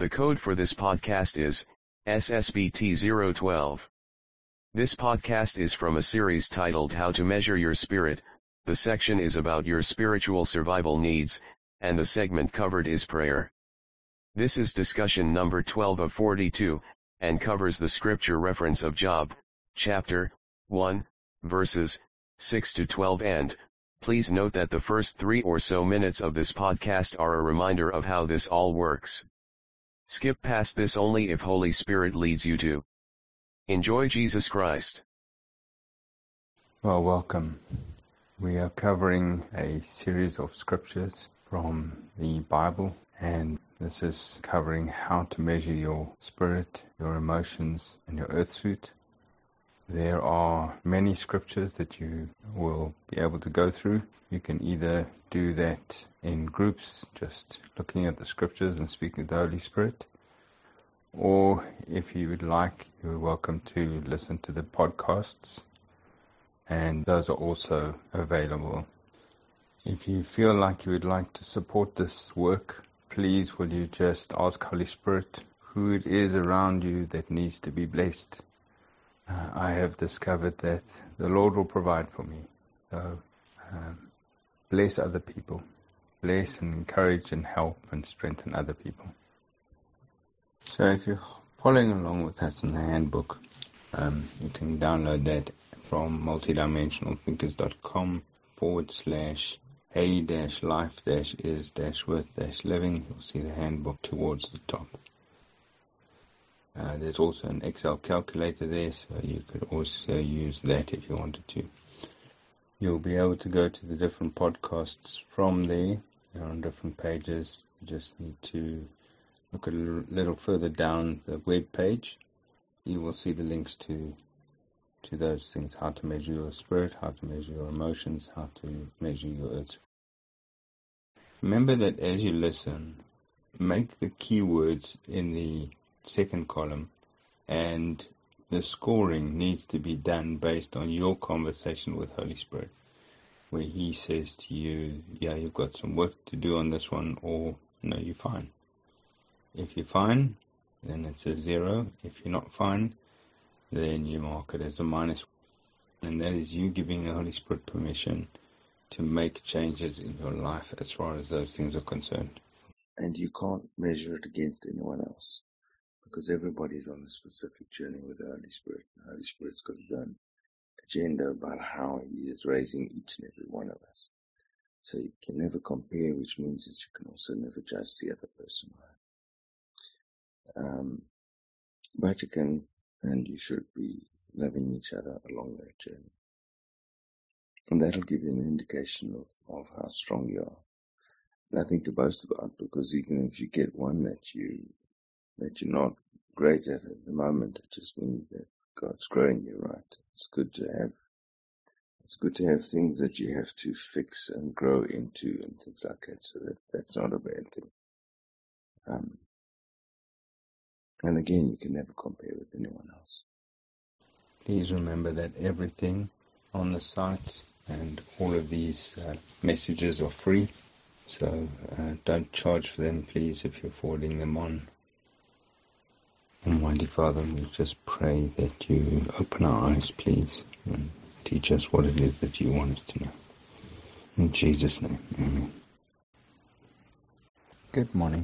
The code for this podcast is SSBT012. This podcast is from a series titled How to Measure Your Spirit. The section is about your spiritual survival needs, and the segment covered is prayer. This is discussion number 12 of 42, and covers the scripture reference of Job, chapter 1, verses 6 to 12, and please note that the first 3 or so minutes of this podcast are a reminder of how this all works. Skip past this only if Holy Spirit leads you to. Enjoy Jesus Christ. Well, welcome. We are covering a series of scriptures from the Bible, and this is covering how to measure your spirit, your emotions, and your earth suit. There are many scriptures that you will be able to go through. You can either do that in groups, just looking at the scriptures and speaking to the Holy Spirit, or if you would like, you're welcome to listen to the podcasts, and those are also available. If you feel like you would like to support this work, please will you just ask Holy Spirit who it is around you that needs to be blessed. I have discovered that the Lord will provide for me. So bless other people. Bless and encourage and help and strengthen other people. So if you're following along with us in the handbook, you can download that from multidimensionalthinkers.com/a-life-is-worth-living. You'll see the handbook towards the top. There's also an Excel calculator there, so you could also use that if you wanted to. You'll be able to go to the different podcasts from there. They're on different pages. You just need to look a little further down the web page. You will see the links to those things: how to measure your spirit, how to measure your emotions, how to measure your earth. Remember that as you listen, make the keywords in the second column, and the scoring needs to be done based on your conversation with Holy Spirit, where He says to you, yeah, you've got some work to do on this one, or no, you're fine. If you're fine, then it's a 0. If you're not fine, then you mark it as a -1. And that is you giving the Holy Spirit permission to make changes in your life as far as those things are concerned. And you can't measure it against anyone else, because everybody's on a specific journey with the Holy Spirit. The Holy Spirit's got His own agenda about how He is raising each and every one of us. So you can never compare, which means that you can also never judge the other person. But you can, and you should be loving each other along that journey. And that'll give you an indication of how strong you are. Nothing to boast about, because even if you get one that you're not great at the moment, it just means that God's growing you, right? It's good to have things that you have to fix and grow into and things like that. So that's not a bad thing. And again, you can never compare with anyone else. Please remember that everything on the site and all of these messages are free. So don't charge for them, please, if you're forwarding them on. Almighty Father, we just pray that you open our eyes, please, and teach us what it is that you want us to know. In Jesus' name, amen. Good morning.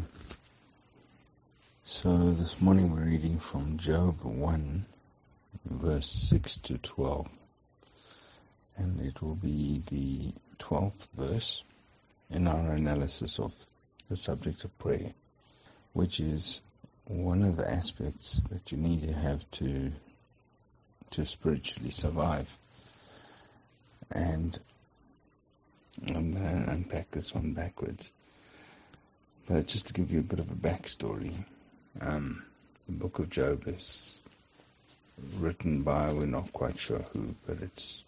So this morning we're reading from Job 1, verse 6 to 12. And it will be the 12th verse in our analysis of the subject of prayer, which is one of the aspects that you need to have to spiritually survive. And I'm going to unpack this one backwards. But just to give you a bit of a backstory, the book of Job is written by, we're not quite sure who, but it's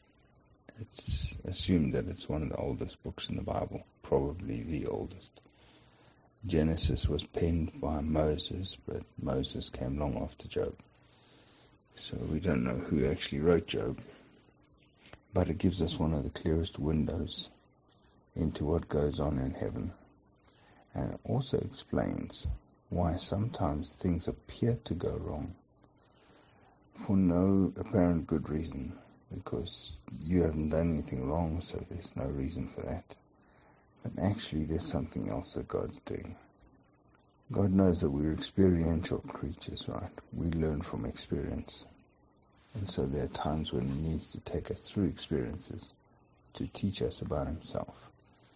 assumed that it's one of the oldest books in the Bible, probably the oldest. Genesis was penned by Moses, but Moses came long after Job. So we don't know who actually wrote Job, but it gives us one of the clearest windows into what goes on in heaven. And it also explains why sometimes things appear to go wrong for no apparent good reason, because you haven't done anything wrong, so there's no reason for that. But actually there's something else that God's doing. God knows that we're experiential creatures, right? We learn from experience. And so there are times when He needs to take us through experiences to teach us about Himself.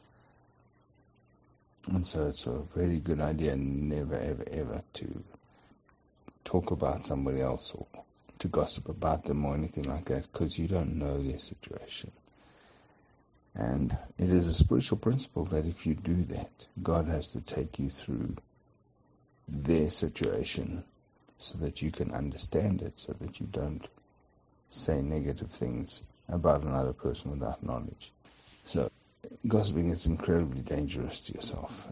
And so it's a very good idea never, ever, ever to talk about somebody else or to gossip about them or anything like that, because you don't know their situation. And it is a spiritual principle that if you do that, God has to take you through their situation so that you can understand it, so that you don't say negative things about another person without knowledge. So gossiping is incredibly dangerous to yourself.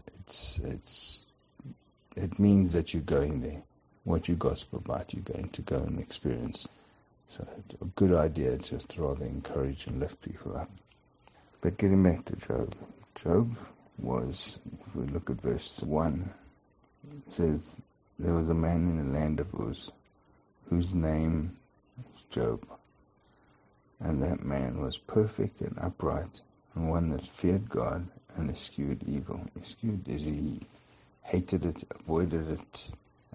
It means that you're going there. What you gossip about, you're going to go and experience. So it's a good idea just to rather encourage and lift people up. But getting back to Job. Job was, if we look at verse 1, it says, there was a man in the land of Uz, whose name was Job. And that man was perfect and upright, and one that feared God and eschewed evil. Eschewed is he hated it, avoided it.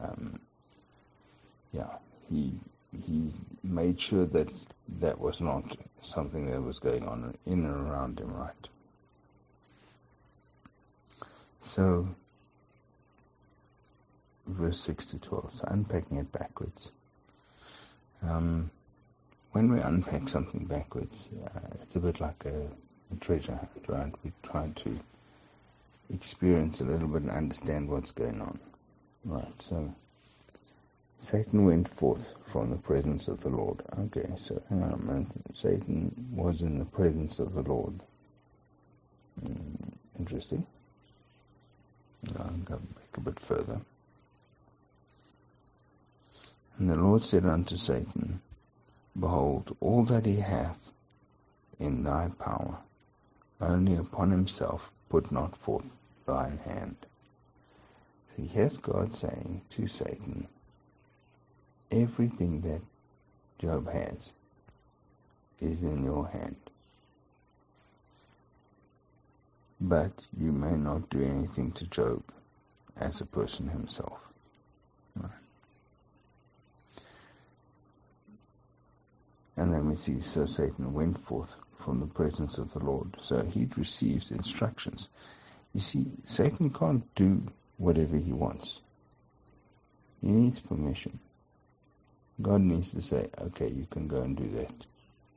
He made sure that that was not something that was going on in and around him, right? So, verse 6 to 12, so unpacking it backwards. When we unpack something backwards, it's a bit like a treasure hunt, right? We try to experience a little bit and understand what's going on, right? So, Satan went forth from the presence of the Lord. Okay, so hang on a minute. Satan was in the presence of the Lord. Interesting. I'll go back a bit further. And the Lord said unto Satan, behold, all that he hath in thy power, only upon himself put not forth thine hand. So here's God saying to Satan, everything that Job has is in your hand. But you may not do anything to Job as a person himself. Right. And then we see, so Satan went forth from the presence of the Lord. So he'd received instructions. You see, Satan can't do whatever he wants. He needs permission. God needs to say, okay, you can go and do that.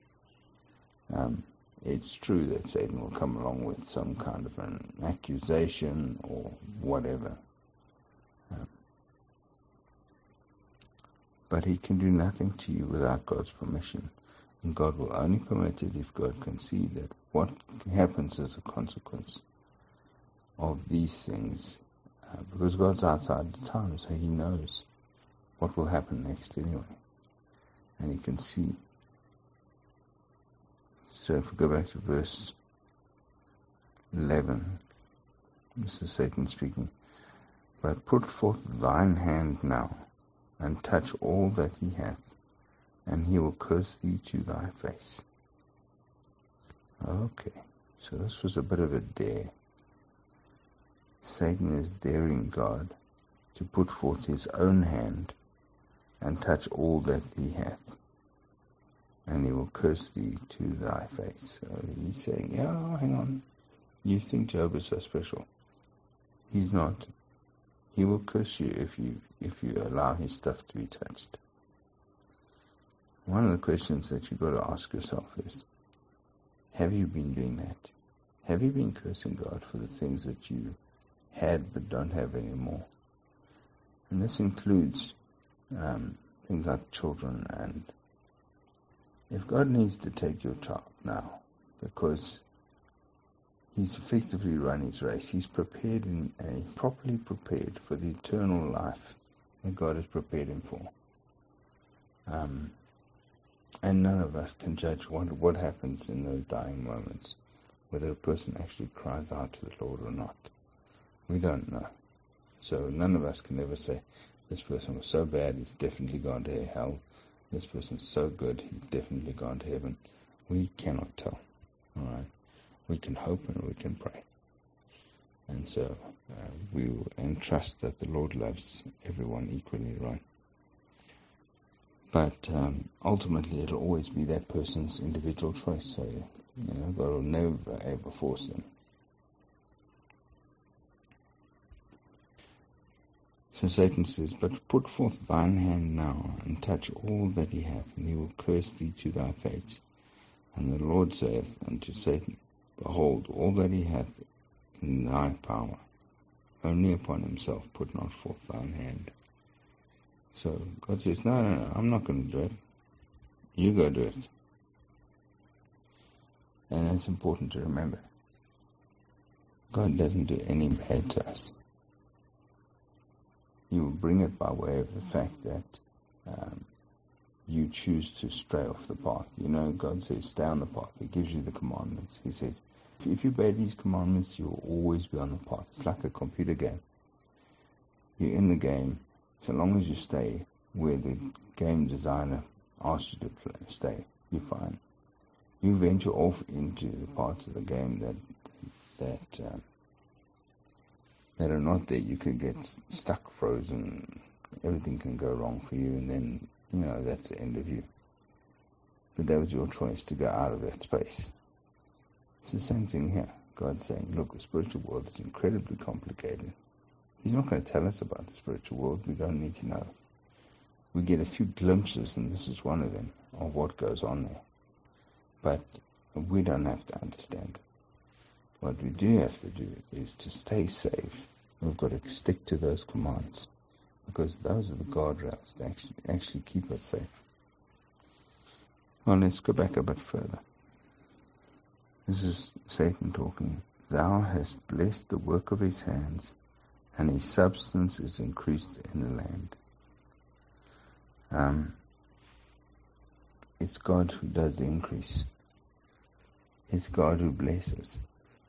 It's true that Satan will come along with some kind of an accusation or whatever. But he can do nothing to you without God's permission. And God will only permit it if God can see that what happens as a consequence of these things. Because God's outside the time, so he knows what will happen next anyway. And he can see. So if we go back to verse 11, this is Satan speaking. But put forth thine hand now, and touch all that he hath, and he will curse thee to thy face. Okay, so this was a bit of a dare. Satan is daring God to put forth his own hand and touch all that he hath, and he will curse thee to thy face. So he's saying, yeah, hang on, you think Job is so special. He's not. He will curse you if you allow his stuff to be touched. One of the questions that you've got to ask yourself is, have you been doing that? Have you been cursing God for the things that you had but don't have anymore? And this includes things like children. And if God needs to take your child now because he's effectively run his race, he's prepared properly prepared for the eternal life that God has prepared him for. And none of us can judge what happens in those dying moments, whether a person actually cries out to the Lord or not. We don't know. So none of us can ever say, this person was so bad, he's definitely gone to hell. This person's so good, he's definitely gone to heaven. We cannot tell. All right? We can hope and we can pray. And so we will entrust that the Lord loves everyone equally, right? But ultimately, it'll always be that person's individual choice. So, God will never ever force them. So Satan says, but put forth thine hand now, and touch all that he hath, and he will curse thee to thy face. And the Lord saith unto Satan, behold, all that he hath in thy power, only upon himself put not forth thine hand. So God says, no, I'm not going to do it. You go do it. And that's important to remember. God doesn't do any bad to us. He will bring it by way of the fact that you choose to stray off the path. God says, stay on the path. He gives you the commandments. He says, if you obey these commandments, you will always be on the path. It's like a computer game. You're in the game. So long as you stay where the game designer asked you to stay, you're fine. You venture off into the parts of the game that are not there, you could get stuck, frozen, everything can go wrong for you, and then, that's the end of you. But that was your choice to go out of that space. It's the same thing here. God's saying, look, the spiritual world is incredibly complicated. He's not going to tell us about the spiritual world. We don't need to know. We get a few glimpses, and this is one of them, of what goes on there. But we don't have to understand it. What we do have to do is to stay safe. We've got to stick to those commands, because those are the guardrails that actually keep us safe. Well, let's go back a bit further. This is Satan talking. Thou hast blessed the work of his hands, and his substance is increased in the land. It's God who does the increase. It's God who blesses.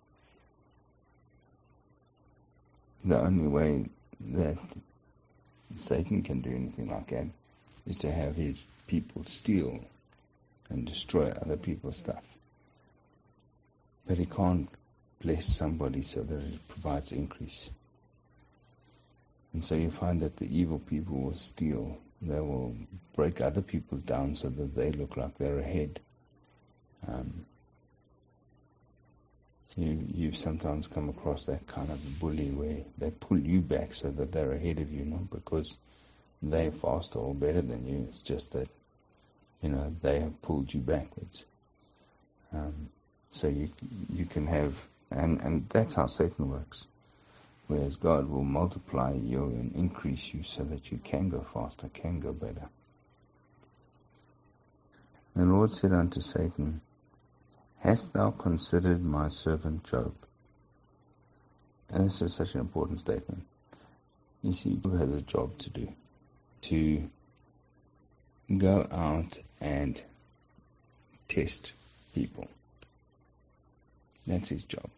The only way that Satan can do anything like that is to have his people steal and destroy other people's stuff. But he can't bless somebody so that it provides increase. And so you find that the evil people will steal. They will break other people down so that they look like they're ahead. You've sometimes come across that kind of a bully where they pull you back so that they're ahead of you, not because they're faster or better than you. It's just that, they have pulled you backwards. So you can have, and that's how Satan works. Whereas God will multiply you and increase you so that you can go faster, can go better. The Lord said unto Satan, hast thou considered my servant Job? And this is such an important statement. You see, Job has a job to do. To go out and test people. That's his job.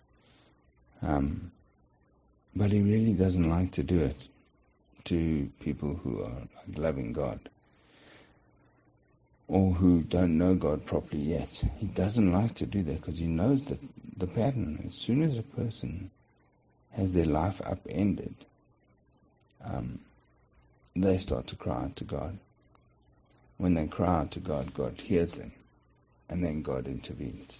But he really doesn't like to do it to people who are loving God, or who don't know God properly yet. He doesn't like to do that because he knows that the pattern. As soon as a person has their life upended, they start to cry out to God. When they cry out to God, God hears them, and then God intervenes.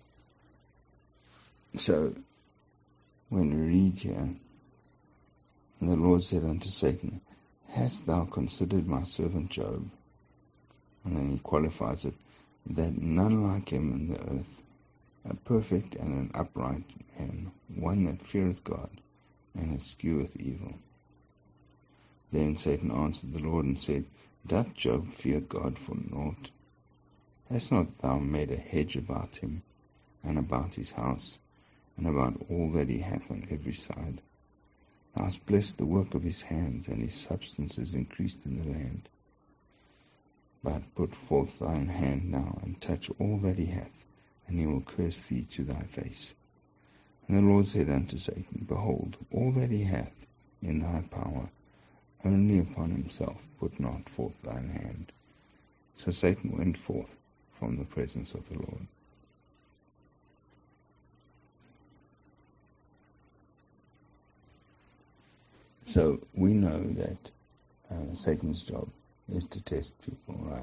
So, when we read here, the Lord said unto Satan, hast thou considered my servant Job? And then he qualifies it, that none like him in the earth, a perfect and an upright man, one that feareth God, and escheweth evil. Then Satan answered the Lord and said, doth Job fear God for naught? Hast not thou made a hedge about him, and about his house, and about all that he hath on every side? Thou hast blessed the work of his hands, and his substance is increased in the land. But put forth thine hand now, and touch all that he hath, and he will curse thee to thy face. And the Lord said unto Satan, behold, all that he hath in thy power. Only upon himself put not forth thine hand. So Satan went forth from the presence of the Lord. So we know that Satan's job is to test people, right?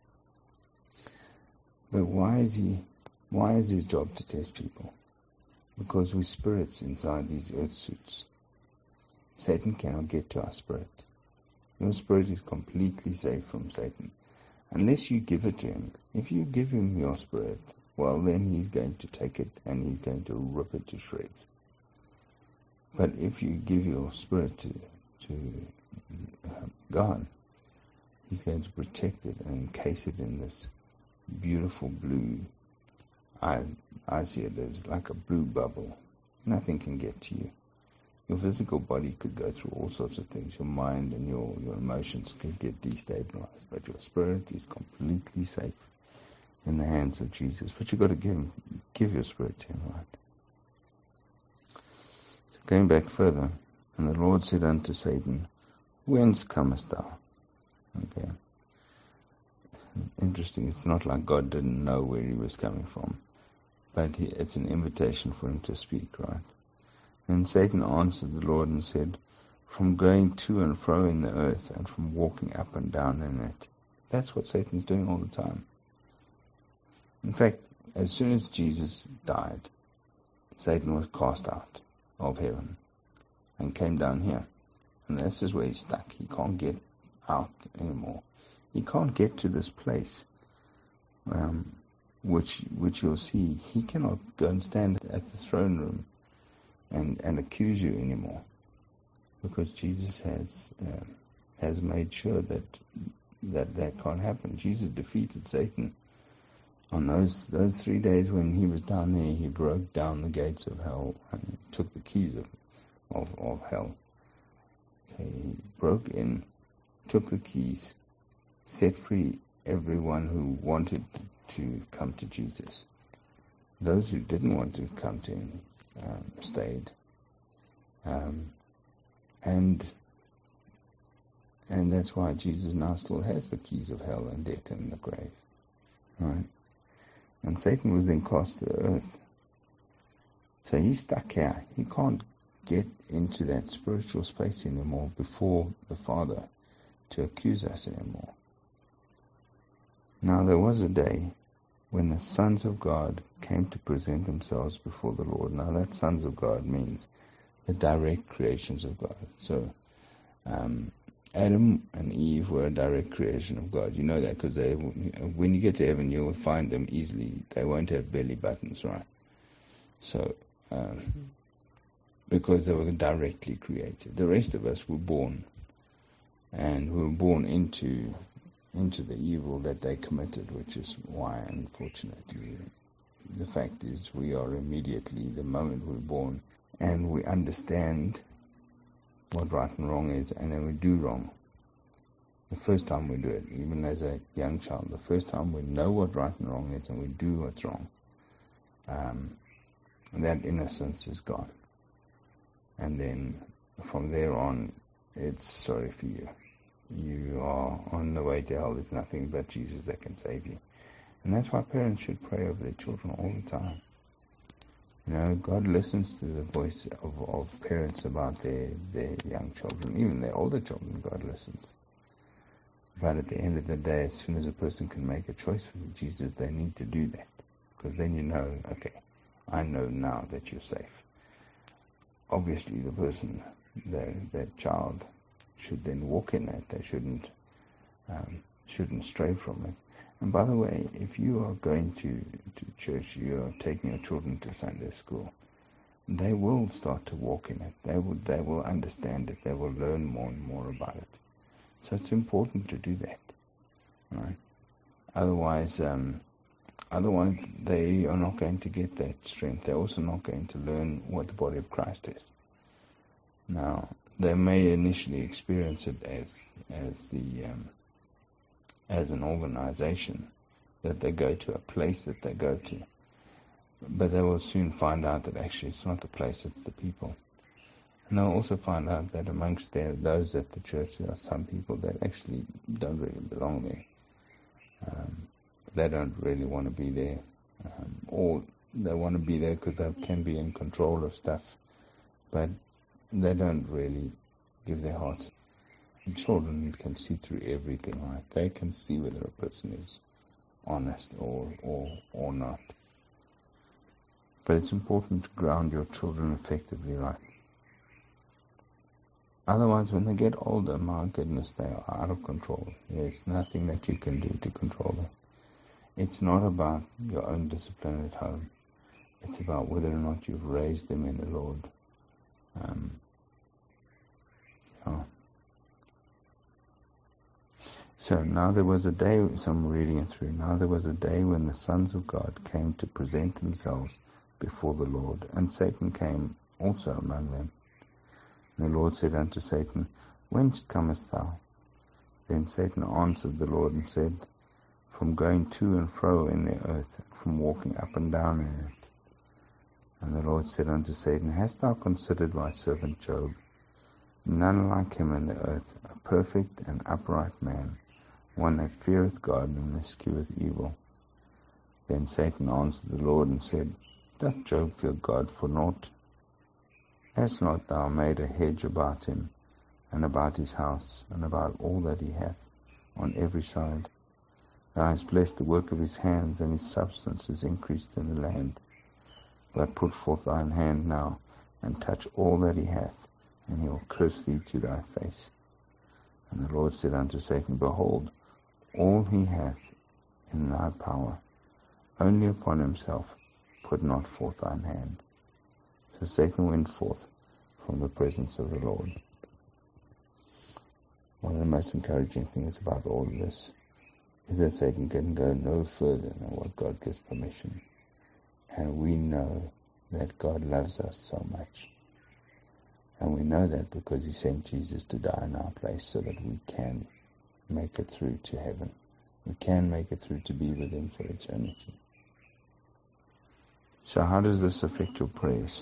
But why is his job to test people? Because we're spirits inside these earth suits. Satan cannot get to our spirit. Your spirit is completely safe from Satan, unless you give it to him. If you give him your spirit, well, then he's going to take it and he's going to rip it to shreds. But if you give your spirit to God, he's going to protect it and encase it in this beautiful blue. I see it as like a blue bubble. Nothing can get to you. Your physical body could go through all sorts of things. Your mind and your emotions could get destabilized. But your spirit is completely safe in the hands of Jesus. But you've got to give your spirit to him, right? So going back further, and the Lord said unto Satan, Whence comest thou? Okay. Interesting. It's not like God didn't know where he was coming from. But it's an invitation for him to speak, right? And Satan answered the Lord and said, From going to and fro in the earth, and from walking up and down in it. That's what Satan's doing all the time. In fact, as soon as Jesus died, Satan was cast out of heaven and came down here. And this is where he's stuck. He can't get out anymore. He can't get to this place, which you'll see. He cannot go and stand at the throne room and accuse you anymore, because Jesus has made sure that can't happen. Jesus defeated Satan on those 3 days when he was down there. He broke down the gates of hell and took the keys of hell. So he broke in, took the keys, set free everyone who wanted to come to Jesus. Those who didn't want to come to him stayed. And that's why Jesus now still has the keys of hell and death and the grave. Right? And Satan was then cast to the earth. So he's stuck here. He can't get into that spiritual space anymore before the Father to accuse us anymore. Now there was a day when the sons of God came to present themselves before the Lord. Now that sons of God means the direct creations of God. So Adam and Eve were a direct creation of God. You know that because when you get to heaven, you'll find them easily. They won't have belly buttons, right? So because they were directly created. The rest of us were born, and we were born into the evil that they committed, which is why, unfortunately, the fact is we are immediately, the moment we're born, and we understand what right and wrong is, and then we do wrong. The first time we do it, even as a young child, the first time we know what right and wrong is, and we do what's wrong, that innocence is gone. And then from there on, it's sorry for you. You are on the way to hell. There's nothing but Jesus that can save you. And that's why parents should pray over their children all the time. You know, God listens to the voice of parents about their young children, even their older children. God listens. But at the end of the day, as soon as a person can make a choice for Jesus, they need to do that. Because then you know, okay, I know now that you're safe. Obviously, the person, that child, should then walk in it. They shouldn't stray from it. And by the way, if you are going to church, you are taking your children to Sunday school, they will start to walk in it. They will understand it. They will learn more and more about it. So it's important to do that, right? Otherwise, they are not going to get that strength. They're also not going to learn what the body of Christ is. Now, they may initially experience it as an organization that they go to, a place that they go to. But they will soon find out that actually it's not the place, it's the people. And they'll also find out that amongst those at the church, there are some people that actually don't really belong there. They don't really want to be there. Or they want to be there because they can be in control of stuff. But they don't really give their hearts. And children can see through everything, right? They can see whether a person is honest or not. But it's important to ground your children effectively, right? Otherwise, when they get older, my goodness, they are out of control. There's nothing that you can do to control them. It's not about your own discipline at home. It's about whether or not you've raised them in the Lord. So now there was a day, so I'm reading it through. Now there was a day when the sons of God came to present themselves before the Lord, and Satan came also among them. And the Lord said unto Satan, Whence comest thou? Then Satan answered the Lord and said, From going to and fro in the earth, from walking up and down in it. And the Lord said unto Satan, Hast thou considered my servant Job? None like him in the earth, a perfect and upright man, one that feareth God and escheweth evil. Then Satan answered the Lord and said, Doth Job fear God for naught? Hast not thou made a hedge about him, and about his house, and about all that he hath, on every side? Thou hast blessed the work of his hands, and his substance is increased in the land. But put forth thine hand now, and touch all that he hath, and he will curse thee to thy face. And the Lord said unto Satan, Behold, all he hath in thy power, only upon himself put not forth thine hand. So Satan went forth from the presence of the Lord. One of the most encouraging things about all of this is that Satan can go no further than what God gives permission. And we know that God loves us so much. And we know that because he sent Jesus to die in our place so that we can make it through to heaven. We can make it through to be with him for eternity. So how does this affect your prayers?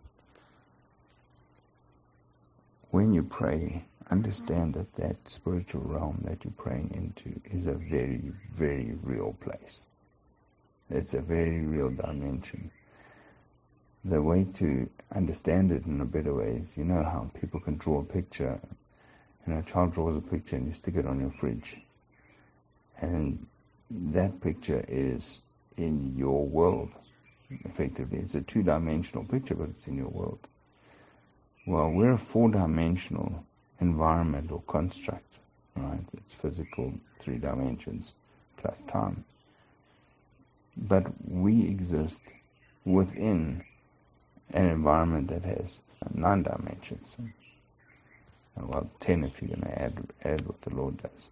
When you pray, understand that that spiritual realm that you're praying into is a very, very real place. It's a very real dimension. The way to understand it in a better way is, you know how people can draw a picture. A child draws a picture and you stick it on your fridge. And that picture is in your world. Effectively, it's a two-dimensional picture, but it's in your world. Well, we're a four-dimensional environment or construct, right? It's physical, 3 dimensions plus time. But we exist within an environment that has 9 dimensions. Well, 10 if you're going to add what the Lord does.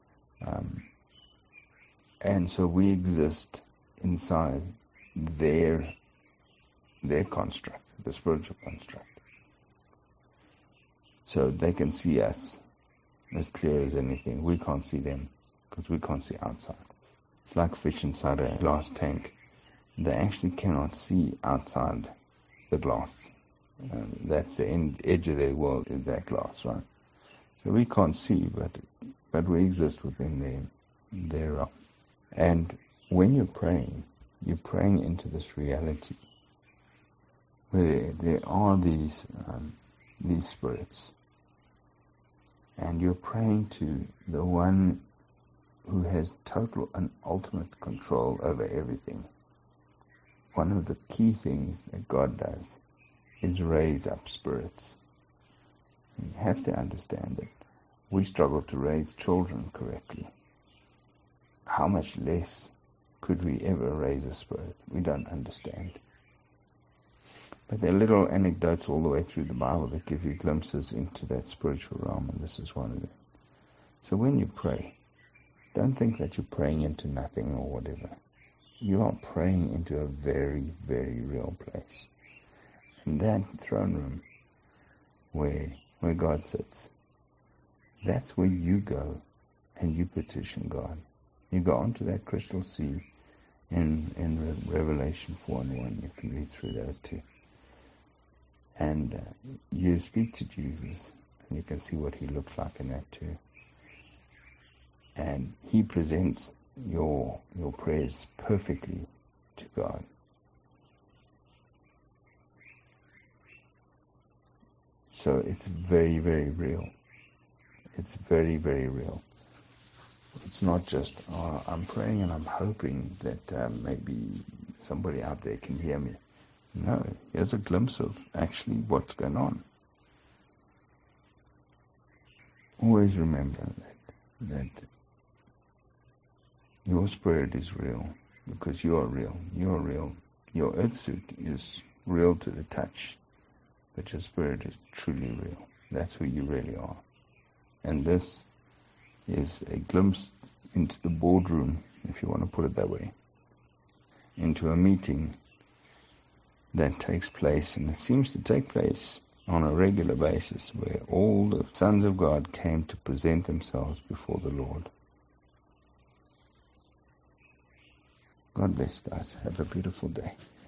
And so we exist inside their construct, the spiritual construct. So they can see us as clear as anything. We can't see them because we can't see outside. It's like fish inside a glass tank. They actually cannot see outside the glass. That's the edge of their world, is that glass, right? So we can't see, but we exist within their realm. And when you're praying into this reality where there are these spirits, and you're praying to the one who has total and ultimate control over everything. One of the key things that God does is raise up spirits. You have to understand that we struggle to raise children correctly. How much less could we ever raise a spirit? We don't understand. But there are little anecdotes all the way through the Bible that give you glimpses into that spiritual realm, and this is one of them. So when you pray, don't think that you're praying into nothing or whatever. You are praying into a very, very real place. And that throne room where God sits, that's where you go and you petition God. You go onto that crystal sea in Revelation 4:1. You can read through those two. And you speak to Jesus, and you can see what he looks like in that too. And he presents your prayers perfectly to God. So it's very, very real. It's very, very real. It's not just, I'm praying and I'm hoping that maybe somebody out there can hear me. No, here's a glimpse of actually what's going on. Always remember that your spirit is real because you are real. You are real. Your earth suit is real to the touch, but your spirit is truly real. That's who you really are. And this is a glimpse into the boardroom, if you want to put it that way, into a meeting that takes place, and it seems to take place on a regular basis, where all the sons of God came to present themselves before the Lord. God bless, guys. Have a beautiful day.